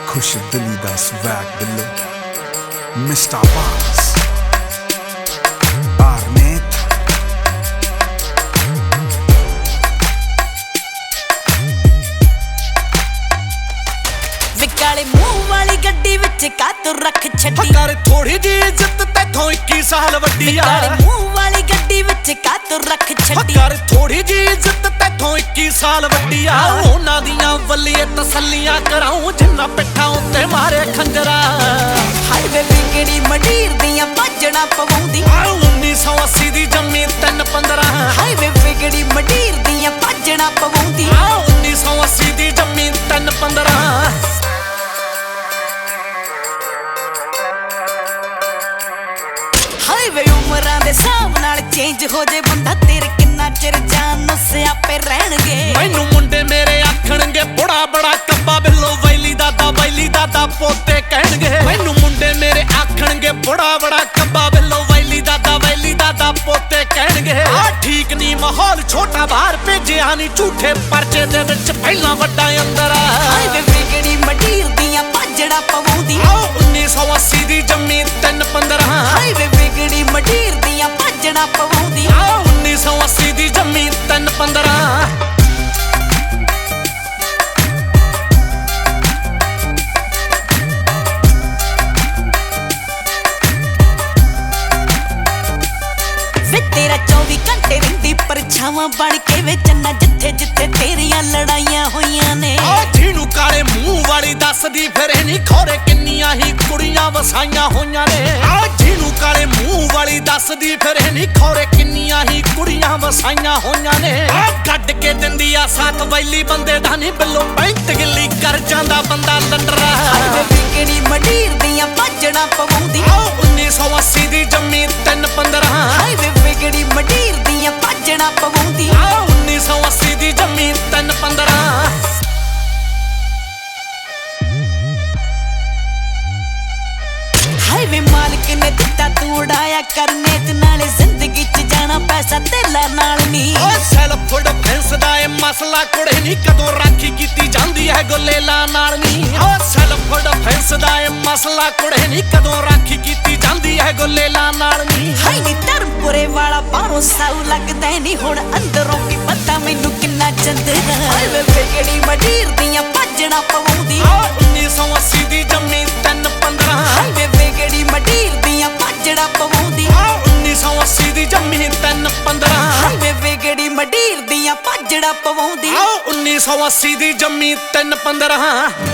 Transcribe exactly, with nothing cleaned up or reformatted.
खुश दिली दा स्वैग दिलो मिस्टर बास आर्नेत विकाले मुंह वाली गड्डी विच कातों रख छड्डी कर थोड़ी जी इज्जत तैथों इक्की साल वड्डी आ विकाले मुंह वाली गड्डी विच कातों रख छड्डी कर थोड़ी जी इज्जत तैथों इक्की साल वड्डी आ उन्हां दियां वल्लीए तसल्लियां कराऊं जिन्ना पिट्ठां उत्ते मारे खंजरा हाईवे विगड़ी मंडीर दियां भाजणा पवाउंदी उन्नीस सौ अस्सी दी जम्मी तीन पंद्रह हाईवे विगड़ी मंडीर दियां भाजणा पवाउंदी उन्नीस सौ अस्सी दी जम्मी तीन पंद्रह हाईवे उमरां दे हिसाब नाल चेंज हो जे बंदा तेरे किन्ना चिर जान नु सियापे रहणगे मैनू मुंडे मेरे आखणगे बड़ा बड़ा कब्बा बिल्लो वैली दादा वैली दादा पोते कहणगे मैनू मुंडे मेरे आखणगे बड़ा बड़ा कब्बा बिल्लो वैली दादा वैली दादा पोते कहणगे आ ठीक नहीं माहौल छोटा बाहर भेजिया नहीं झूठे परचे दे विच पहला वड्डा अंदर हाईवे विगड़ी मंडीर दियां भाजणा पवाउंदी उन्नीस सौ अस्सी दी जम्मी तीन पंद्रह हाईवे विगड़ी मंडीर दियां भाजणा पवाउंदी उन्नीस सौ अस्सी दी जम्मी तीन पंद्रह तेरा चौबी घंटे रहिंदी परछावां बन के वे चन्ना जिथे जिथे तेरियां लड़ाइयां होइयां ने ਜਿਹਨੂੰ ਕਾਲੇ ਮੂੰਹ ਵਾਲੀ ਦੱਸਦੀ ਫਿਰ ਨਹੀਂ ਖੋਰੇ ਕਿੰਨੀਆਂ ਹੀ ਕੁੜੀਆਂ ਵਸਾਈਆਂ ਹੋਈਆਂ ਨੇ ਆ ਜਿਹਨੂੰ ਕਾਲੇ ਮੂੰਹ ਵਾਲੀ ਦੱਸਦੀ ਫਿਰ ਨਹੀਂ ਖੋਰੇ ਕਿੰਨੀਆਂ ਹੀ ਕੁੜੀਆਂ ਵਸਾਈਆਂ ਹੋਈਆਂ ਨੇ ਆ ਕੱਢ ਕੇ ਦਿੰਦੀ ਆ ਸਾਥ ਵੈਲੀ ਬੰਦੇ ਦਾ ਨਹੀਂ ਬਿੱਲੋ ਪੈਂਤ ਗਿੱਲੀ ਕਰ ਜਾਂਦਾ ਬੰਦਾ ਲੰਡਰਾ ਹਾਈਵੇ ਵਿਗੜੀ ਮੰਡੀਰ ਦੀਆਂ ਭਾਜਣਾ ਪਵਾਉਂਦੀ ਉन्नीस सौ अस्सी ਦੀ ਜੰਮੀ तीन पंद्रह ਹਾਈਵੇ ਵਿਗੜੀ ਮੰਡੀਰ ਦੀਆਂ ਭਾਜਣਾ ਪਵਾਉਂਦੀ उन्नीस सौ अस्सी ਦੀ ਜੰਮੀ तीन पंद्रह हाईवे मालिक ने दिता तू उड़ाया करने ते नाले जिंदगी च जाना पैसा तेला नाल नी ओ सेल्फ डिफेंस दा ए मसला कुड़े नी कदों राखी कीती जांदी है गोलेला नाल नी ओ सेल्फ डिफेंस दा ए मसला कुड़े नी कदों राखी कीती जांदी है गोलेला नाल नी हाई नी धर्मपुरे वाला बाहरों साऊ लगदा नी हुण अंदरों की पता मैनू किन्ना चंदरा हाईवे विगड़ी मंडीर दियां भाजणा पवाउंदी उन्नीस सौ अस्सी दी जम्मी तीन पंद्रह हाईवे विगड़ी मंडीर दियां भाजणा पवाउंदी उन्नीस सौ अस्सी दी जम्मी तीन पंद्रह हाईवे विगड़ी मंडीर दियां भाजणा पवाउंदी उन्नीस सौ अस्सी दी जम्मी तीन पंद्रह